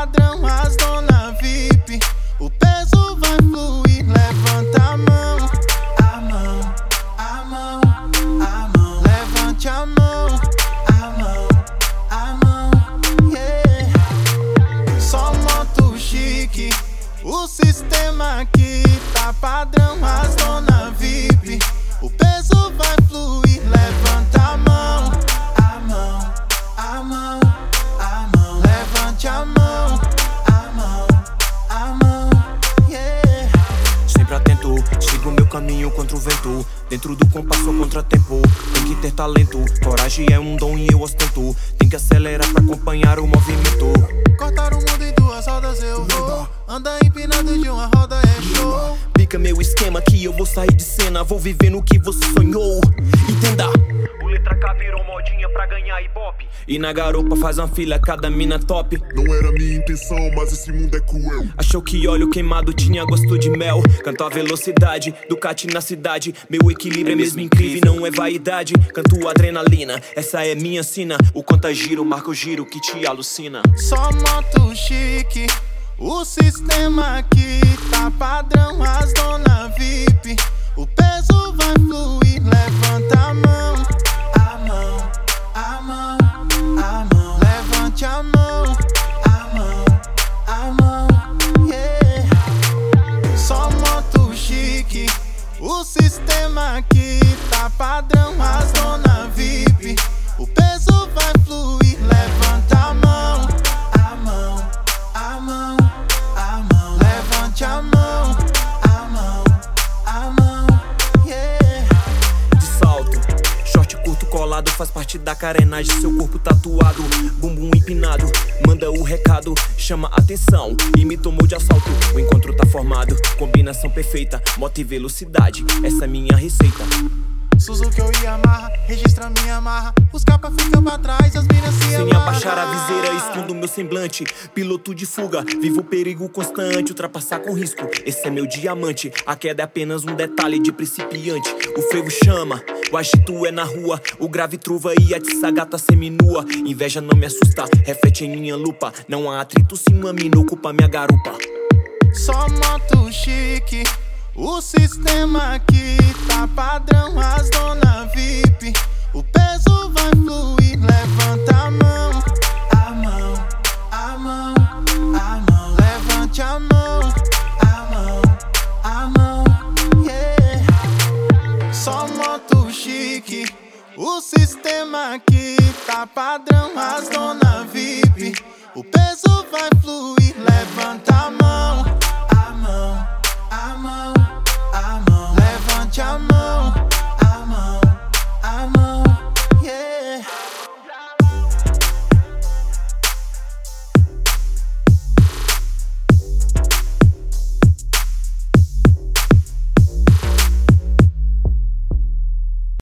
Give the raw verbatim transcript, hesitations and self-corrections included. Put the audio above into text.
padrão, as dona V I P. O peso vai fluir, levanta a mão, a mão, a mão, a mão. Levante a mão, a mão, a mão, yeah. Só moto chique, o sistema aqui tá padrão, as dona V I P. O peso vai fluir, levanta a mão, a mão, a mão, a mão. Levante a mão, a mão, a mão, yeah. Sempre atento, sigo meu caminho contra o vento. Dentro do compasso ou contratempo, tem que ter talento. Coragem é um dom e eu ostento. Tem que acelerar pra acompanhar o movimento. Cortar o mundo em duas rodas eu vou. Anda empinado de uma roda é show. Pica meu esquema que eu vou sair de cena. Vou viver no que você sonhou. Entenda. O letra K virou modinha pra ganhar ibope. E na garupa faz uma fila, cada mina top. Não era minha intenção, mas esse mundo é cruel. Achou que óleo queimado tinha gosto de mel. Canto a velocidade, Ducati na cidade. Meu equilíbrio é mesmo incrível e não é vaidade. Canto adrenalina, essa é minha sina. O contagiro marca o giro que te alucina. Só moto chique, o sistema aqui tá padrão, as dona V I P. O peso vai fluir, levanta a mão, a mão, a mão, a mão. Levante a mão, a mão, a mão, yeah. Só moto chique, o sistema aqui tá padrão, as dona V I P. O peso vai fluir, levanta a mão, a mão, a mão, a mão. Levante a mão, a mão, a mão, yeah. De salto, short curto colado, faz parte da carenagem. Seu corpo tatuado, bumbum empinado. Manda o recado, chama atenção e me tomou de assalto. O encontro tá formado, combinação perfeita. Moto e velocidade, essa é minha receita. Suzuki ou Yamaha, registra minha marra. Os capa ficam pra trás, as minas se amarram. Sem abaixar a viseira, escondo meu semblante. Piloto de fuga, vivo perigo constante. Ultrapassar com risco, esse é meu diamante. A queda é apenas um detalhe de principiante. O frevo chama, o agito é na rua. O grave truva e a tiça gata seminua. Inveja não me assusta, reflete em minha lupa. Não há atrito se uma mina ocupa minha garupa. Só moto chique, o sistema aqui tá padrão, as dona V I P. O peso vai fluir, levanta a mão, a mão, a mão, a mão. Levante a mão, a mão, a mão, yeah. Só moto chique, o sistema aqui tá padrão, as dona V I P. O peso vai fluir.